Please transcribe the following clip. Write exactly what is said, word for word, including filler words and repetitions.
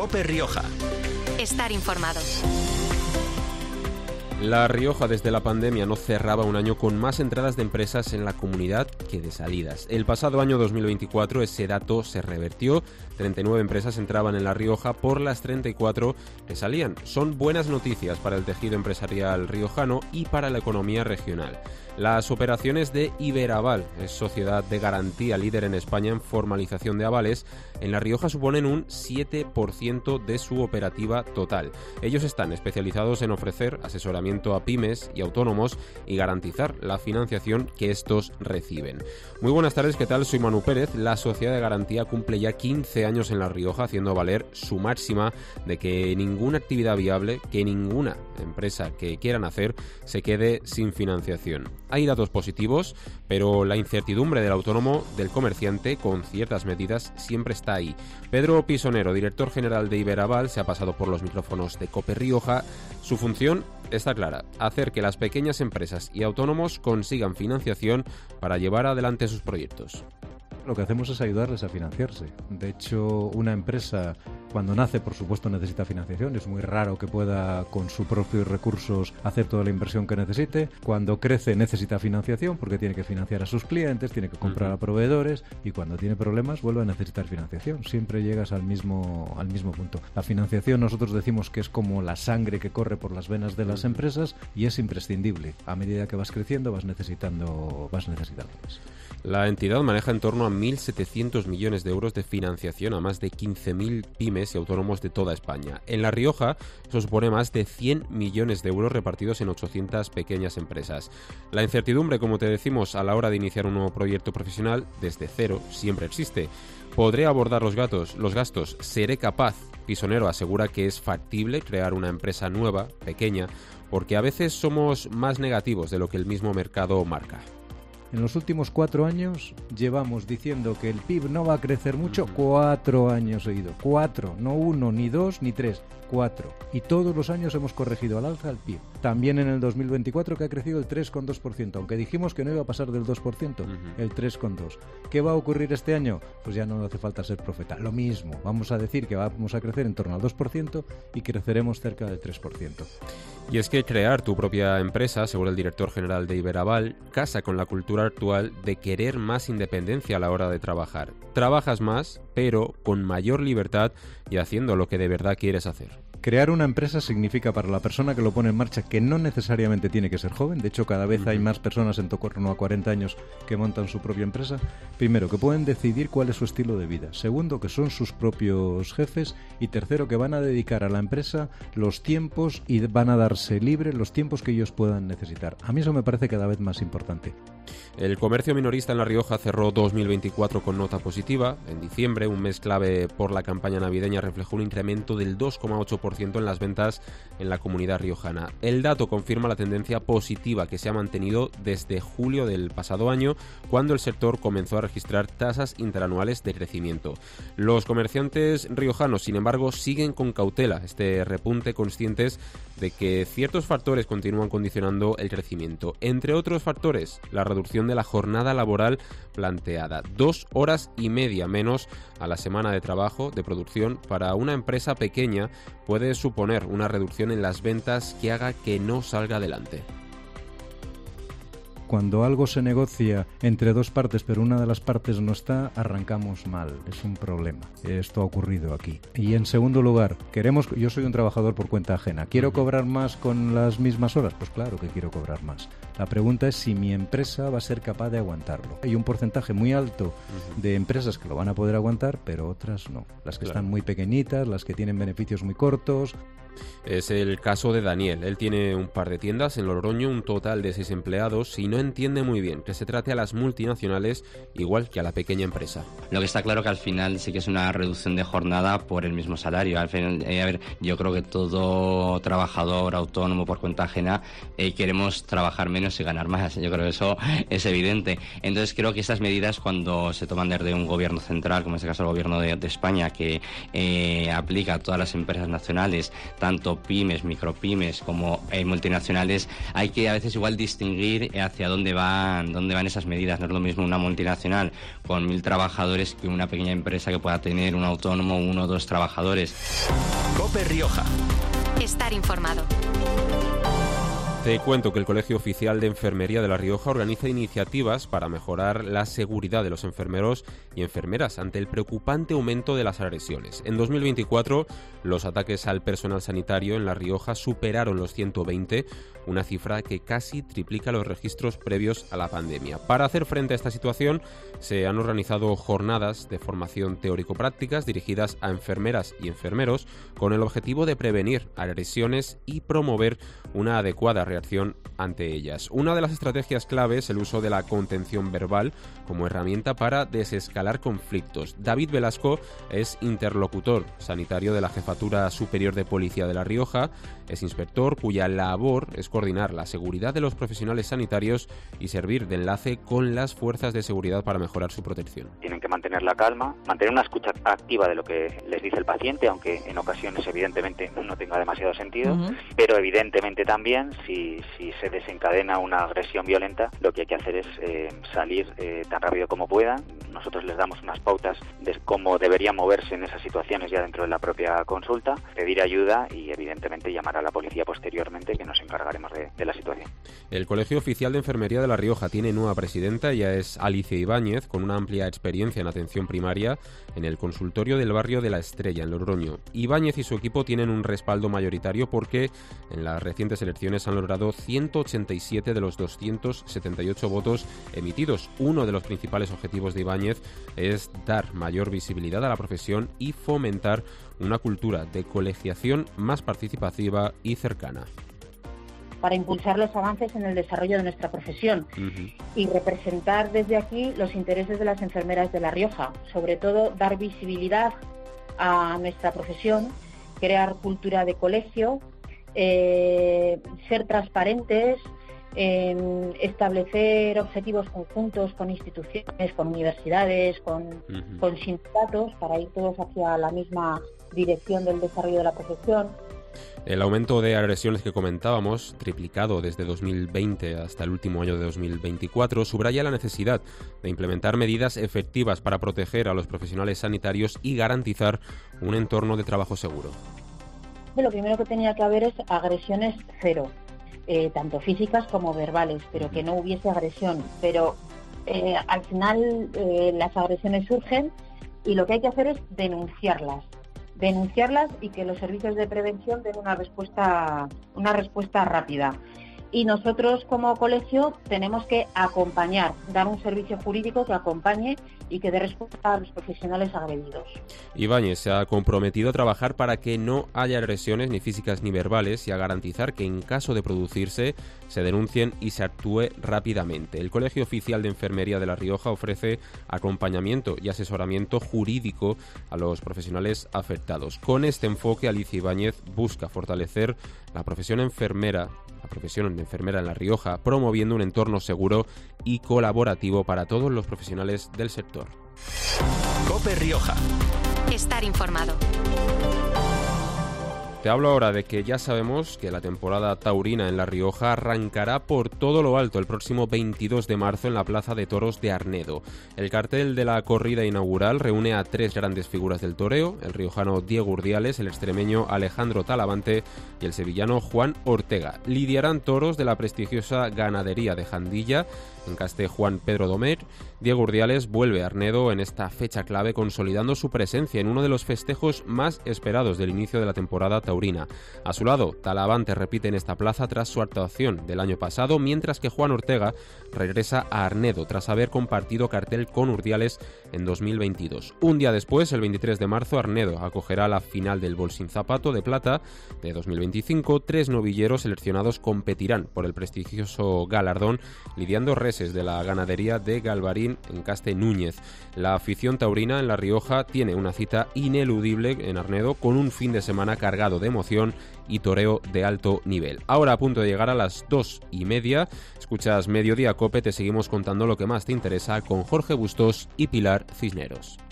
COPE Rioja. Estar informado. La Rioja desde la pandemia no cerraba un año con más entradas de empresas en la comunidad que de salidas. El pasado año dos mil veinticuatro ese dato se revertió. treinta y nueve empresas entraban en La Rioja por las treinta y cuatro que salían. Son buenas noticias para el tejido empresarial riojano y para la economía regional. Las operaciones de Iberaval, es sociedad de garantía líder en España en formalización de avales, en La Rioja suponen un siete por ciento de su operativa total. Ellos están especializados en ofrecer asesoramiento a pymes y autónomos y garantizar la financiación que estos reciben. Muy buenas tardes, ¿qué tal? Soy Manu Pérez. La sociedad de garantía cumple ya quince años en La Rioja, haciendo valer su máxima de que ninguna actividad viable, que ninguna empresa que quieran hacer, se quede sin financiación. Hay datos positivos, pero la incertidumbre del autónomo, del comerciante, con ciertas medidas, siempre está ahí. Pedro Pisonero, director general de Iberaval, se ha pasado por los micrófonos de COPE Rioja. Su función está clara: hacer que las pequeñas empresas y autónomos consigan financiación para llevar adelante sus proyectos. Lo que hacemos es ayudarles a financiarse. De hecho, una empresa, cuando nace, por supuesto, necesita financiación. Es muy raro que pueda, con sus propios recursos, hacer toda la inversión que necesite. Cuando crece, necesita financiación porque tiene que financiar a sus clientes, tiene que comprar a proveedores, y cuando tiene problemas vuelve a necesitar financiación. Siempre llegas al mismo, al mismo punto. La financiación, nosotros decimos que es como la sangre que corre por las venas de las empresas y es imprescindible. A medida que vas creciendo, vas necesitando, vas necesitando más. La entidad maneja en torno a mil setecientos millones de euros de financiación a más de quince mil pymes y autónomos de toda España. En La Rioja eso supone más de cien millones de euros repartidos en ochocientas pequeñas empresas. La incertidumbre, como te decimos, a la hora de iniciar un nuevo proyecto profesional desde cero siempre existe. ¿Podré abordar los gastos? Los gastos? ¿Seré capaz? Pisonero asegura que es factible crear una empresa nueva, pequeña, porque a veces somos más negativos de lo que el mismo mercado marca. En los últimos cuatro años llevamos diciendo que el P I B no va a crecer mucho. Cuatro años seguidos. Cuatro. No uno, ni dos, ni tres. Cuatro. Y todos los años hemos corregido al alza el P I B. También en el dos mil veinticuatro, que ha crecido el tres coma dos por ciento. Aunque dijimos que no iba a pasar del dos por ciento. Uh-huh. El tres coma dos por ciento. ¿Qué va a ocurrir este año? Pues ya no hace falta ser profeta. Lo mismo. Vamos a decir que vamos a crecer en torno al dos por ciento y creceremos cerca del tres por ciento. Y es que crear tu propia empresa, según el director general de Iberaval, casa con la cultura actual de querer más independencia a la hora de trabajar. Trabajas más, pero con mayor libertad y haciendo lo que de verdad quieres hacer. Crear una empresa significa, para la persona que lo pone en marcha, que no necesariamente tiene que ser joven. De hecho, cada vez uh-huh. hay más personas en torno a cuarenta años que montan su propia empresa. Primero, que pueden decidir cuál es su estilo de vida. Segundo, que son sus propios jefes. Y tercero, que van a dedicar a la empresa los tiempos y van a darse libre los tiempos que ellos puedan necesitar. A mí eso me parece cada vez más importante. El comercio minorista en La Rioja cerró dos mil veinticuatro con nota positiva. En diciembre, un mes clave por la campaña navideña, reflejó un incremento del dos coma ocho por ciento en las ventas en la comunidad riojana. El dato confirma la tendencia positiva que se ha mantenido desde julio del pasado año, cuando el sector comenzó a registrar tasas interanuales de crecimiento. Los comerciantes riojanos, sin embargo, siguen con cautela este repunte, conscientes de que ciertos factores continúan condicionando el crecimiento. Entre otros factores, la reducción de la jornada laboral planteada. Dos horas y media menos a la semana de trabajo de producción para una empresa pequeña puede suponer una reducción en las ventas que haga que no salga adelante. Cuando algo se negocia entre dos partes, pero una de las partes no está, arrancamos mal. Es un problema. Esto ha ocurrido aquí. Y en segundo lugar, queremos. Yo soy un trabajador por cuenta ajena. ¿Quiero cobrar más con las mismas horas? Pues claro que quiero cobrar más. La pregunta es si mi empresa va a ser capaz de aguantarlo. Hay un porcentaje muy alto de empresas que lo van a poder aguantar, pero otras no. Las que claro. están muy pequeñitas, las que tienen beneficios muy cortos. Es el caso de Daniel. Él tiene un par de tiendas en Logroño, un total de seis empleados, y no entiende muy bien que se trate a las multinacionales igual que a la pequeña empresa. Lo que está claro que al final sí que es una reducción de jornada por el mismo salario. Al final, eh, a ver, yo creo que todo trabajador autónomo por cuenta ajena eh, queremos trabajar menos menos y ganar más. Yo creo que eso es evidente. Entonces creo que estas medidas, cuando se toman desde un gobierno central, como en este caso el gobierno de, de España, que eh, aplica a todas las empresas nacionales, tanto pymes, micropymes como eh, multinacionales, hay que a veces igual distinguir hacia dónde van, dónde van esas medidas. No es lo mismo una multinacional con mil trabajadores que una pequeña empresa que pueda tener un autónomo, uno o dos trabajadores. COPE Rioja. Estar informado. Te cuento que el Colegio Oficial de Enfermería de La Rioja organiza iniciativas para mejorar la seguridad de los enfermeros y enfermeras ante el preocupante aumento de las agresiones. En dos mil veinticuatro, los ataques al personal sanitario en La Rioja superaron los ciento veinte, una cifra que casi triplica los registros previos a la pandemia. Para hacer frente a esta situación, se han organizado jornadas de formación teórico-prácticas dirigidas a enfermeras y enfermeros con el objetivo de prevenir agresiones y promover una adecuada reacción ante ellas. Una de las estrategias clave es el uso de la contención verbal como herramienta para desescalar conflictos. David Velasco es interlocutor sanitario de la Jefatura Superior de Policía de La Rioja, es inspector cuya labor es coordinar la seguridad de los profesionales sanitarios y servir de enlace con las fuerzas de seguridad para mejorar su protección. Tienen que mantener la calma, mantener una escucha activa de lo que les dice el paciente, aunque en ocasiones evidentemente no tenga demasiado sentido, uh-huh. pero evidentemente también si, si se desencadena una agresión violenta, lo que hay que hacer es eh, salir eh, tan rápido como puedan. Nosotros les damos unas pautas de cómo deberían moverse en esas situaciones ya dentro de la propia consulta, pedir ayuda y evidentemente llamar a la policía posteriormente, que nos encargaremos de, de la situación. El Colegio Oficial de Enfermería de La Rioja tiene nueva presidenta, ella es Alicia Ibáñez, con una amplia experiencia en atención primaria en el consultorio del barrio de La Estrella, en Logroño. Ibáñez y su equipo tienen un respaldo mayoritario porque en las recientes elecciones han logrado ciento ochenta y siete de los doscientos setenta y ocho votos emitidos. Uno de los principales objetivos de Ibáñez es dar mayor visibilidad a la profesión y fomentar una cultura de colegiación más participativa y cercana. Para impulsar los avances en el desarrollo de nuestra profesión uh-huh. y representar desde aquí los intereses de las enfermeras de La Rioja, sobre todo dar visibilidad a nuestra profesión, crear cultura de colegio, eh, ser transparentes, eh, establecer objetivos conjuntos con instituciones, con universidades, con, uh-huh. con sindicatos, para ir todos hacia la misma dirección del desarrollo de la profesión. El aumento de agresiones que comentábamos, triplicado desde dos mil veinte hasta el último año de dos mil veinticuatro, subraya la necesidad de implementar medidas efectivas para proteger a los profesionales sanitarios y garantizar un entorno de trabajo seguro. Lo primero que tenía que haber es agresiones cero, eh, tanto físicas como verbales, pero que no hubiese agresión. Pero eh, al final eh, las agresiones surgen y lo que hay que hacer es denunciarlas. denunciarlas y que los servicios de prevención den una respuesta una respuesta rápida. Y nosotros como colegio tenemos que acompañar, dar un servicio jurídico que acompañe y que dé respuesta a los profesionales agredidos. Ibáñez se ha comprometido a trabajar para que no haya agresiones ni físicas ni verbales y a garantizar que en caso de producirse se denuncien y se actúe rápidamente. El Colegio Oficial de Enfermería de La Rioja ofrece acompañamiento y asesoramiento jurídico a los profesionales afectados. Con este enfoque, Alicia Ibáñez busca fortalecer la profesión enfermera la profesión de enfermera en La Rioja, promoviendo un entorno seguro y colaborativo para todos los profesionales del sector. COPE Rioja. Estar informado. Te hablo ahora de que ya sabemos que la temporada taurina en La Rioja arrancará por todo lo alto el próximo veintidós de marzo en la Plaza de Toros de Arnedo. El cartel de la corrida inaugural reúne a tres grandes figuras del toreo, el riojano Diego Urdiales, el extremeño Alejandro Talavante y el sevillano Juan Ortega. Lidiarán toros de la prestigiosa ganadería de Jandilla, en Caste Juan Pedro Domer. Diego Urdiales vuelve a Arnedo en esta fecha clave, consolidando su presencia en uno de los festejos más esperados del inicio de la temporada taurina. A su lado, Talavante repite en esta plaza tras su actuación del año pasado, mientras que Juan Ortega regresa a Arnedo tras haber compartido cartel con Urdiales en dos mil veintidós. Un día después, el veintitrés de marzo, Arnedo acogerá la final del Bolsín Zapato de Plata de dos mil veinticinco. Tres novilleros seleccionados competirán por el prestigioso galardón, lidiando res leoneses de la ganadería de Galvarín en Castenúñez. La afición taurina en La Rioja tiene una cita ineludible en Arnedo con un fin de semana cargado de emoción y toreo de alto nivel. Ahora, a punto de llegar a las dos y media, escuchas Mediodía Cope, te seguimos contando lo que más te interesa con Jorge Bustos y Pilar Cisneros.